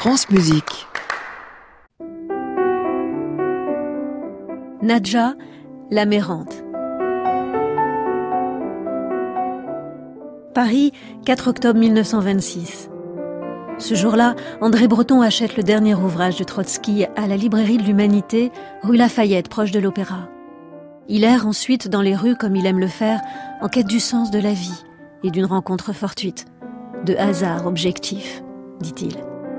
France Musique. Nadja, la mérante. Paris, 4 octobre 1926. Ce jour-là, André Breton achète le dernier ouvrage de Trotsky à la librairie de l'Humanité, rue Lafayette, proche de l'Opéra. Il erre ensuite dans les rues comme il aime le faire, en quête du sens de la vie et d'une rencontre fortuite, de hasard objectif, dit-il.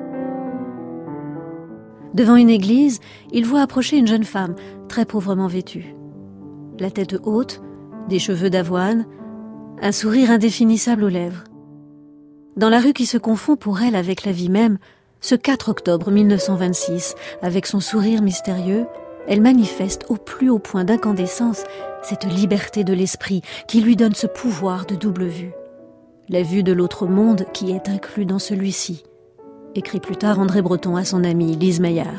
Devant une église, il voit approcher une jeune femme, très pauvrement vêtue. La tête haute, des cheveux d'avoine, un sourire indéfinissable aux lèvres. Dans la rue qui se confond pour elle avec la vie même, ce 4 octobre 1926, avec son sourire mystérieux, elle manifeste au plus haut point d'incandescence cette liberté de l'esprit qui lui donne ce pouvoir de double vue. La vue de l'autre monde qui est inclus dans celui-ci, écrit plus tard André Breton à son amie Lise Meillard.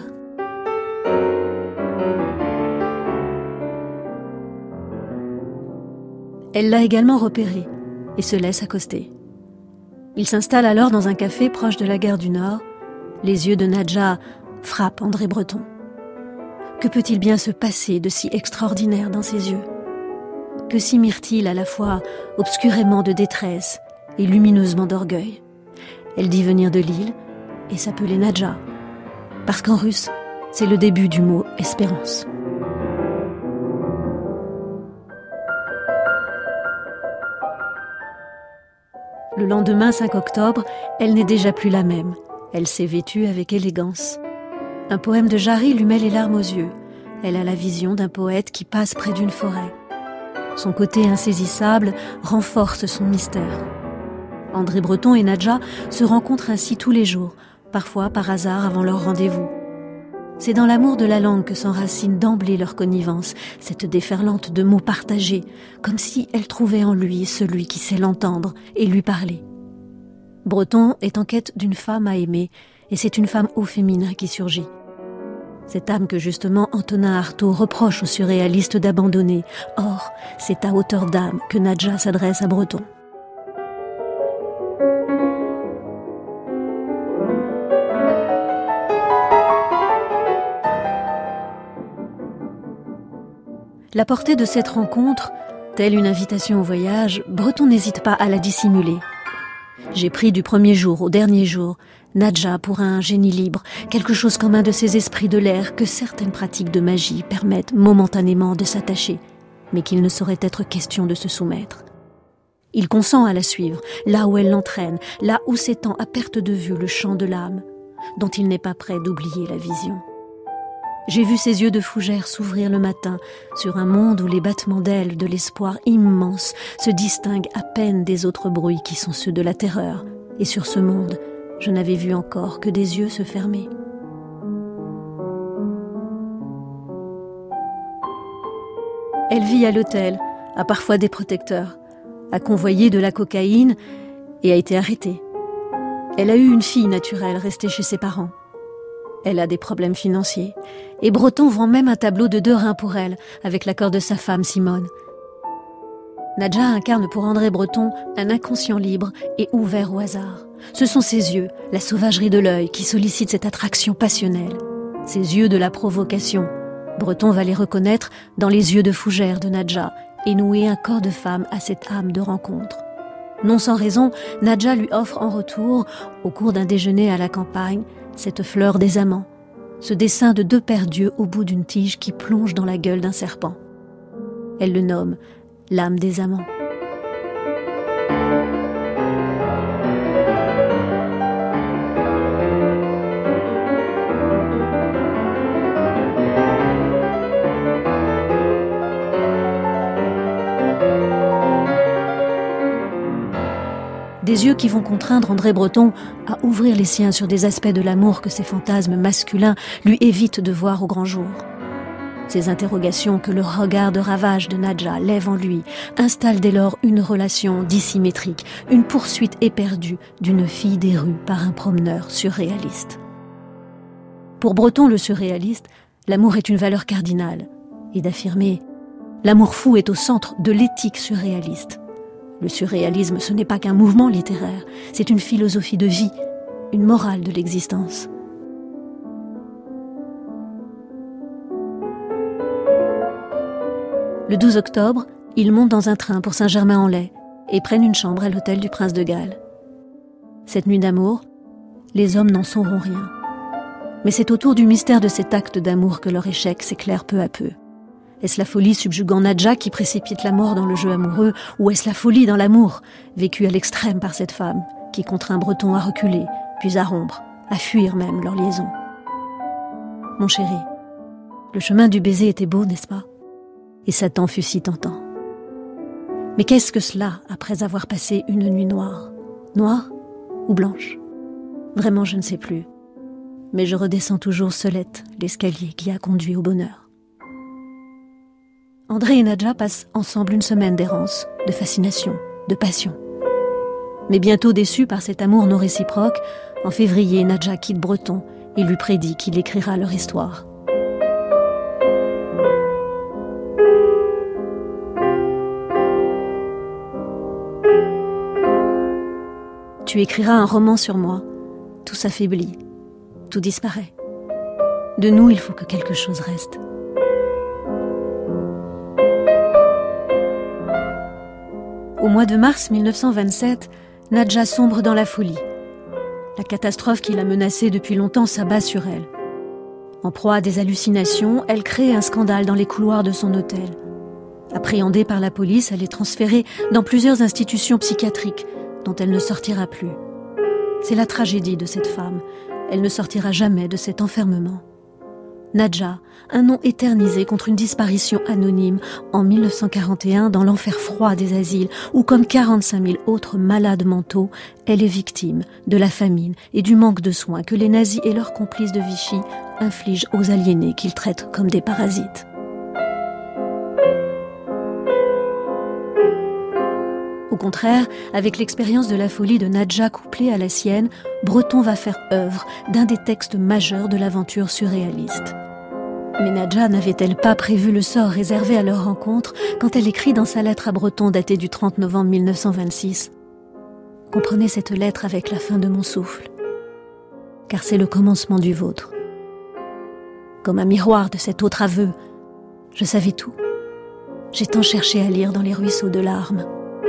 Elle l'a également repéré et se laisse accoster. Il s'installe alors dans un café proche de la gare du Nord. Les yeux de Nadja frappent André Breton. Que peut-il bien se passer de si extraordinaire dans ses yeux ? Que s'y mire-t-il à la fois obscurément de détresse et lumineusement d'orgueil ? Elle dit venir de Lille et s'appelait Nadja, parce qu'en russe, c'est le début du mot espérance. Le lendemain, 5 octobre, elle n'est déjà plus la même. Elle s'est vêtue avec élégance. Un poème de Jarry lui met les larmes aux yeux. Elle a la vision d'un poète qui passe près d'une forêt. Son côté insaisissable renforce son mystère. André Breton et Nadja se rencontrent ainsi tous les jours, parfois par hasard avant leur rendez-vous. C'est dans l'amour de la langue que s'enracine d'emblée leur connivence, cette déferlante de mots partagés, comme si elle trouvait en lui celui qui sait l'entendre et lui parler. Breton est en quête d'une femme à aimer, et c'est une femme au féminin qui surgit. Cette âme que justement Antonin Artaud reproche aux surréalistes d'abandonner. Or, c'est à hauteur d'âme que Nadja s'adresse à Breton. La portée de cette rencontre, telle une invitation au voyage, Breton n'hésite pas à la dissimuler. J'ai pris du premier jour au dernier jour Nadja pour un génie libre, quelque chose comme un de ces esprits de l'air que certaines pratiques de magie permettent momentanément de s'attacher, mais qu'il ne saurait être question de se soumettre. Il consent à la suivre, là où elle l'entraîne, là où s'étend à perte de vue le champ de l'âme, dont il n'est pas prêt d'oublier la vision. J'ai vu ses yeux de fougère s'ouvrir le matin sur un monde où les battements d'ailes de l'espoir immense se distinguent à peine des autres bruits qui sont ceux de la terreur. Et sur ce monde, je n'avais vu encore que des yeux se fermer. Elle vit à l'hôtel, a parfois des protecteurs, a convoyé de la cocaïne et a été arrêtée. Elle a eu une fille naturelle restée chez ses parents. Elle a des problèmes financiers. Et Breton vend même un tableau de Derain pour elle, avec l'accord de sa femme Simone. Nadja incarne pour André Breton un inconscient libre et ouvert au hasard. Ce sont ses yeux, la sauvagerie de l'œil, qui sollicitent cette attraction passionnelle. Ses yeux de la provocation. Breton va les reconnaître dans les yeux de fougère de Nadja et nouer un corps de femme à cette âme de rencontre. Non sans raison, Nadja lui offre en retour, au cours d'un déjeuner à la campagne, cette fleur des amants, ce dessin de 2 paires d'yeux au bout d'une tige qui plonge dans la gueule d'un serpent. Elle le nomme l'âme des amants. Des yeux qui vont contraindre André Breton à ouvrir les siens sur des aspects de l'amour que ses fantasmes masculins lui évitent de voir au grand jour. Ces interrogations que le regard de ravage de Nadja lève en lui installent dès lors une relation dissymétrique, une poursuite éperdue d'une fille des rues par un promeneur surréaliste. Pour Breton, le surréaliste, l'amour est une valeur cardinale, et d'affirmer « l'amour fou est au centre de l'éthique surréaliste ». Le surréalisme, ce n'est pas qu'un mouvement littéraire, c'est une philosophie de vie, une morale de l'existence. Le 12 octobre, ils montent dans un train pour Saint-Germain-en-Laye et prennent une chambre à l'hôtel du Prince de Galles. Cette nuit d'amour, les hommes n'en sauront rien. Mais c'est autour du mystère de cet acte d'amour que leur échec s'éclaire peu à peu. Est-ce la folie subjuguant Nadja qui précipite la mort dans le jeu amoureux, ou est-ce la folie dans l'amour, vécue à l'extrême par cette femme, qui contraint Breton à reculer, puis à rompre, à fuir même leur liaison? Mon chéri, le chemin du baiser était beau, n'est-ce pas? Et Satan fut si tentant. Mais qu'est-ce que cela, après avoir passé une nuit noire? Noire ou blanche? Vraiment, je ne sais plus. Mais je redescends toujours seulette l'escalier qui a conduit au bonheur. André et Nadja passent ensemble une semaine d'errance, de fascination, de passion. Mais bientôt déçus par cet amour non réciproque, en février, Nadja quitte Breton et lui prédit qu'il écrira leur histoire. Tu écriras un roman sur moi. Tout s'affaiblit, tout disparaît. De nous, il faut que quelque chose reste. Au mois de mars 1927, Nadja sombre dans la folie. La catastrophe qui la menaçait depuis longtemps s'abat sur elle. En proie à des hallucinations, elle crée un scandale dans les couloirs de son hôtel. Appréhendée par la police, elle est transférée dans plusieurs institutions psychiatriques dont elle ne sortira plus. C'est la tragédie de cette femme. Elle ne sortira jamais de cet enfermement. Nadja, un nom éternisé contre une disparition anonyme en 1941 dans l'enfer froid des asiles où, comme 45 000 autres malades mentaux, elle est victime de la famine et du manque de soins que les nazis et leurs complices de Vichy infligent aux aliénés qu'ils traitent comme des parasites. Au contraire, avec l'expérience de la folie de Nadja couplée à la sienne, Breton va faire œuvre d'un des textes majeurs de l'aventure surréaliste. Mais Nadja n'avait-elle pas prévu le sort réservé à leur rencontre quand elle écrit dans sa lettre à Breton datée du 30 novembre 1926 ? Comprenez cette lettre avec la fin de mon souffle, car c'est le commencement du vôtre. Comme un miroir de cet autre aveu, je savais tout. J'ai tant cherché à lire dans les ruisseaux de larmes.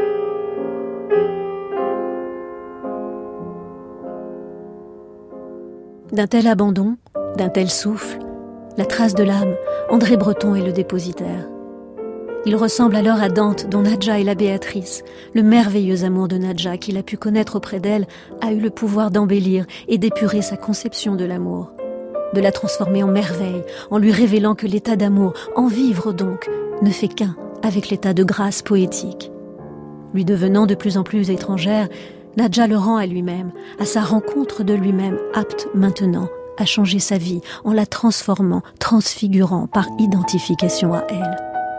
D'un tel abandon, d'un tel souffle, la trace de l'âme, André Breton est le dépositaire. Il ressemble alors à Dante, dont Nadja est la Béatrice. Le merveilleux amour de Nadja qu'il a pu connaître auprès d'elle a eu le pouvoir d'embellir et d'épurer sa conception de l'amour, de la transformer en merveille, en lui révélant que l'état d'amour, en vivre donc, ne fait qu'un avec l'état de grâce poétique. Lui devenant de plus en plus étrangère, Nadja le rend à lui-même, à sa rencontre de lui-même, apte maintenant à changer sa vie en la transformant, transfigurant par identification à elle.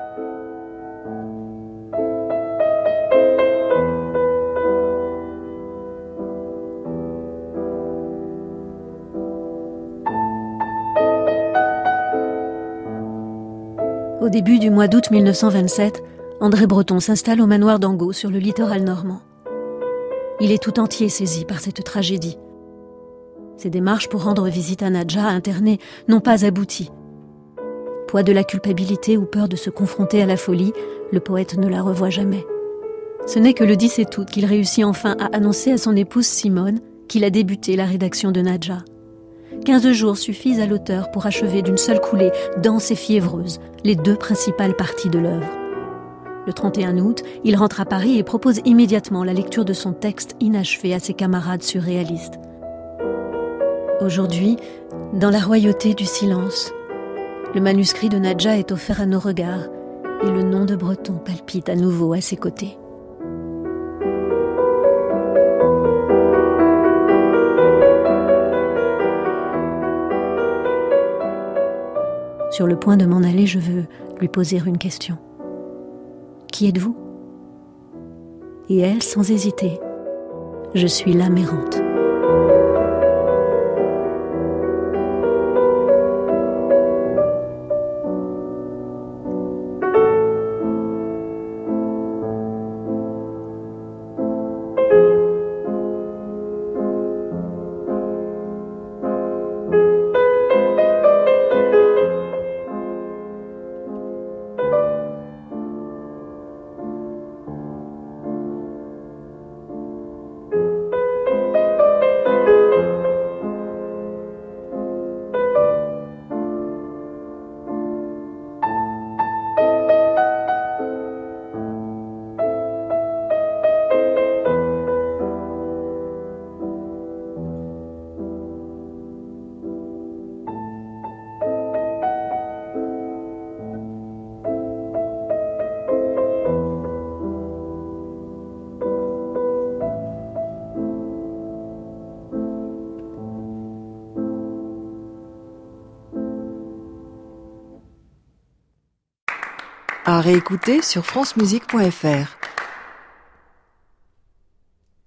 Au début du mois d'août 1927, André Breton s'installe au manoir d'Angot sur le littoral normand. Il est tout entier saisi par cette tragédie. Ses démarches pour rendre visite à Nadja internée n'ont pas abouti. Poids de la culpabilité ou peur de se confronter à la folie, le poète ne la revoit jamais. Ce n'est que le 17 août qu'il réussit enfin à annoncer à son épouse Simone qu'il a débuté la rédaction de Nadja. 15 jours suffisent à l'auteur pour achever d'une seule coulée, dense et fiévreuse, les 2 principales parties de l'œuvre. Le 31 août, il rentre à Paris et propose immédiatement la lecture de son texte inachevé à ses camarades surréalistes. Aujourd'hui, dans la royauté du silence, le manuscrit de Nadja est offert à nos regards et le nom de Breton palpite à nouveau à ses côtés. Sur le point de m'en aller, je veux lui poser une question. Qui êtes-vous ? Et elle, sans hésiter, je suis l'âme errante. À réécouter sur francemusique.fr.